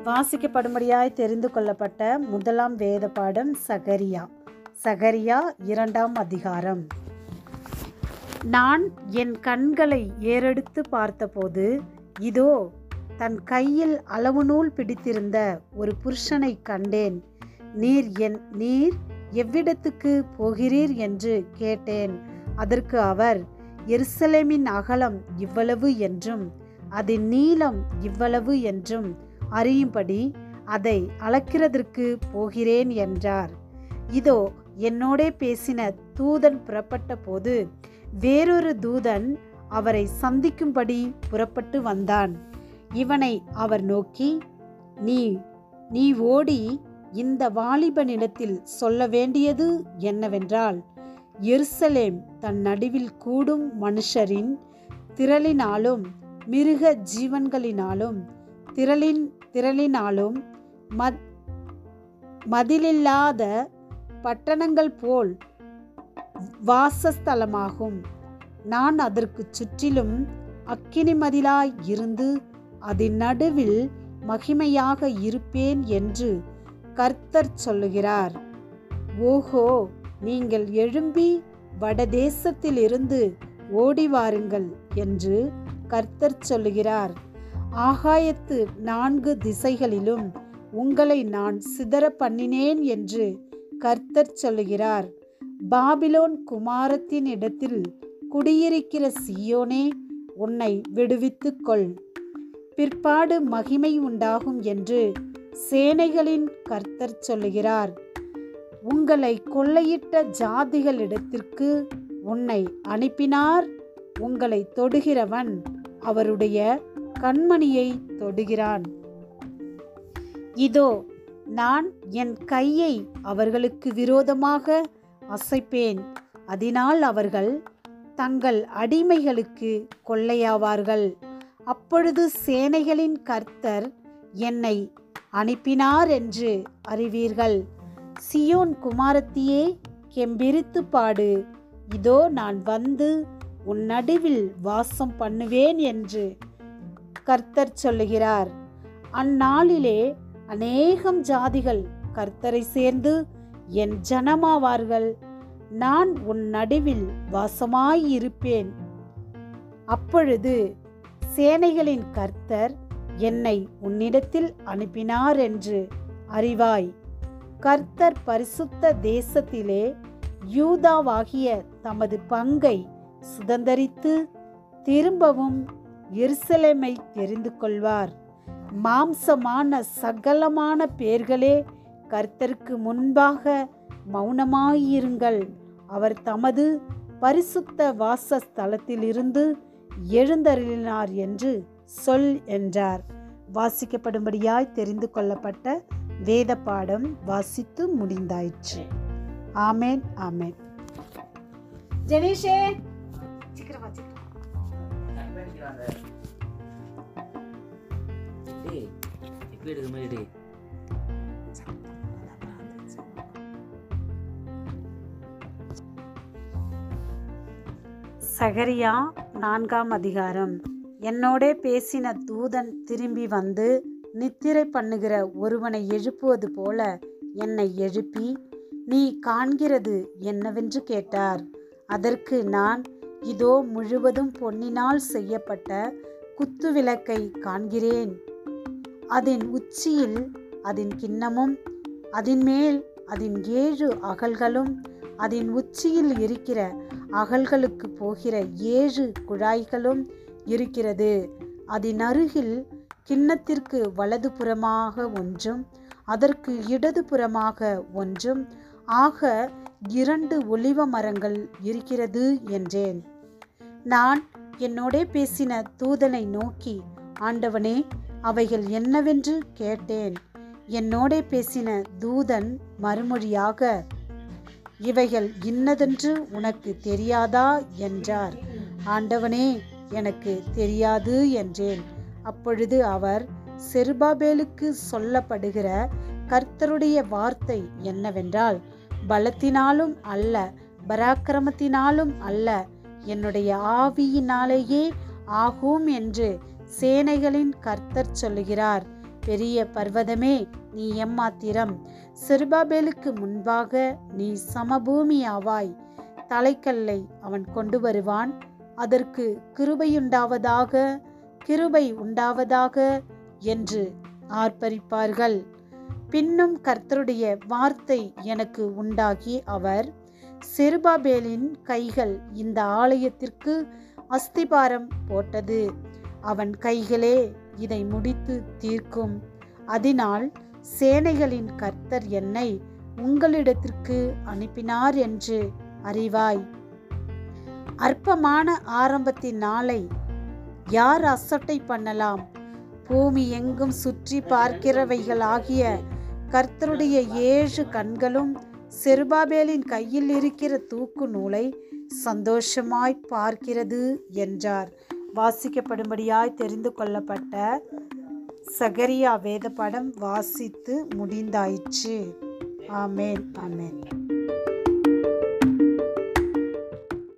வாசிக்கப்படும்படியாய் தெரிந்து கொள்ளப்பட்ட முதலாம் வேத பாடம் சகரியா. சகரியா 2ஆம் அதிகாரம். நான் என் கண்களை ஏறெடுத்து பார்த்தபோது, இதோ தன் கையில் அளவு நூல் பிடித்திருந்த ஒரு புருஷனை கண்டேன். நீர் எவ்விடத்துக்கு போகிறீர் என்று கேட்டேன். அதற்கு அவர், எருசலேமின் அகலம் இவ்வளவு என்றும் அதன் நீளம் இவ்வளவு என்றும் அறியும்படி அதை அளக்கிறதற்கு போகிறேன் என்றார். இதோ என்னோடே பேசின தூதன் புறப்பட்ட போது வேறொரு தூதன் அவரை சந்திக்கும்படி புறப்பட்டு வந்தான். இவனை அவர் நோக்கி, நீ ஓடி இந்த வாலிபனிடத்தில் சொல்ல வேண்டியது என்னவென்றால், எருசலேம் தன் நடுவில் கூடும் மனுஷரின் திரளினாலும் மிருக ஜீவன்களினாலும் திரளினாலும் மதிலில்லாத பட்டணங்கள் போல் வாசஸ்தலமாகும். நான் அதற்கு சுற்றிலும் அக்கினி மதிலாய் இருந்து அதன் நடுவில் மகிமையாக இருப்பேன் என்று கர்த்தர் சொல்லுகிறார். ஓஹோ, நீங்கள் எழும்பி வடதேசத்திலிருந்து ஓடி வாருங்கள் என்று கர்த்தர் சொல்லுகிறார். ஆகாயத்து 4 திசைகளிலும் உங்களை நான் சிதற பண்ணினேன் என்று கர்த்தர் சொல்லுகிறார். பாபிலோன் குமாரத்தின் இடத்தில் குடியிருக்கிற சீயோனே, உன்னை விடுவித்துக் கொள். பிற்பாடு மகிமை உண்டாகும் என்று சேனைகளின் கர்த்தர் சொல்லுகிறார். உங்களை கொள்ளையிட்ட ஜாதிகளிடத்திற்கு உன்னை அனுப்பினார். உங்களை தொடுகிறவன் அவருடைய கண்மணியை தொடுகிறான். இதோ நான் என் கையை அவர்களுக்கு விரோதமாக அசைப்பேன். அதனால் அவர்கள் தங்கள் அடிமைகளுக்கு கொள்ளையாவார்கள். அப்பொழுது சேனைகளின் கர்த்தர் என்னை அனுப்பினார் என்று அறிவீர்கள். சியோன் குமாரத்தியே, கெம்பீரித்து பாடு. இதோ நான் வந்து உன் நடுவில் வாசம் பண்ணுவேன் என்று கர்த்தர் சொல்லுகிறார். அந்நாளிலே அநேகம் ஜாதிகள் கர்த்தரை சேர்ந்து என் ஜனமாவார்கள். நான் உன் நடுவில் வாசமாயிருப்பேன். அப்பொழுது சேனைகளின் கர்த்தர் என்னை உன்னிடத்தில் அனுப்பினார் என்று அறிவாய். கர்த்தர் பரிசுத்த தேசத்திலே யூதாவாகிய தமது பங்கை சுதந்தரித்து திரும்பவும் எருசலேமை தெரிந்து கொள்வார். மாம்சமான சகலமான பேர்களே, கர்த்தருக்கு முன்பாக மௌனமாயிருங்கள். அவர் தமது பரிசுத்த வாசஸ்தலத்திலிருந்து எழுந்தருளினார் என்று சொல் என்றார். வாசிக்கப்படும்படியாய் தெரிந்து கொள்ளப்பட்ட வேத பாடம் வாசித்து முடிந்தாயிற்று. ஆமேன், ஆமேன். ஜெனீஷே, சகரியா 4ஆம் அதிகாரம். என்னோடே பேசின தூதன் திரும்பி வந்து நித்திரை பண்ணுகிற ஒருவனை எழுப்புவது போல என்னை எழுப்பி, நீ காண்கிறது என்னவென்று கேட்டார். அதற்கு நான், இதோ முழுவதும் பொன்னினால் செய்யப்பட்ட குத்துவிளக்கை காண்கிறேன். அதன் உச்சியில் அதன் கிண்ணமும், அதன் மேல் அதன் 7 அகல்களும், அதன் உச்சியில் இருக்கிற அகல்களுக்கு போகிற 7 குழாய்களும் இருக்கிறது. அதன் அருகில் கிண்ணத்திற்கு வலதுபுறமாக ஒன்றும் அதற்கு இடதுபுறமாக ஒன்றும் ஆக 2 ஒலிவ மரங்கள் இருக்கிறது என்றேன். நான் என்னோடே பேசின தூதனை நோக்கி, ஆண்டவனே, அவைகள் என்னவென்று கேட்டேன். என்னோடே பேசின தூதன் மறுமொழியாக, இவைகள் இன்னதென்று உனக்கு தெரியாதா என்றார். ஆண்டவனே, எனக்கு தெரியாது என்றேன். அப்பொழுது அவர், செருபாபேலுக்கு சொல்லப்படுகிற கர்த்தருடைய வார்த்தை என்னவென்றால், பலத்தினாலும் அல்ல, பராக்கிரமத்தினாலும் அல்ல, என்னுடைய ஆவியினாலேயே ஆகும் என்று சேனைகளின் கர்த்தர் சொல்லுகிறார். பெரிய பர்வதமே, நீ எம்மாத்திரம்? செருபாபேலுக்கு முன்பாக நீ சமபூமியாவாய். தலைக்கல்லை அவன் கொண்டு வருவான், அதற்கு கிருபையுண்டாவதாக, கிருபை உண்டாவதாக என்று ஆர்ப்பரிப்பார்கள். பின்னும் கர்த்தருடைய வார்த்தை எனக்கு உண்டாகி, அவர், செருபாபேலின் கைகள் இந்த ஆலயத்திற்கு அஸ்திபாரம் போட்டது. அவன் கைகளே இதை முடித்து தீர்க்கும். அதனால் சேனைகளின் கர்த்தர் என்னை உங்களிடத்திற்கு அனுப்பினார் என்று அறிவாய். அற்பமான ஆரம்பத்தின் நாளை யார் அசட்டை பண்ணலாம்? பூமி எங்கும் சுற்றி பார்க்கிறவைகளாகிய கர்த்தருடைய 7 கண்களும் செருபாபேலின் கையில் இருக்கிற தூக்கு நூலை சந்தோஷமாய் பார்க்கிறது என்றார். வாசிக்கப்படும்படியாய் தெரிந்து கொள்ளப்பட்ட சகரியா வேத படம் வாசித்து முடிந்தாயிற்று. ஆமேன், ஆமேன்.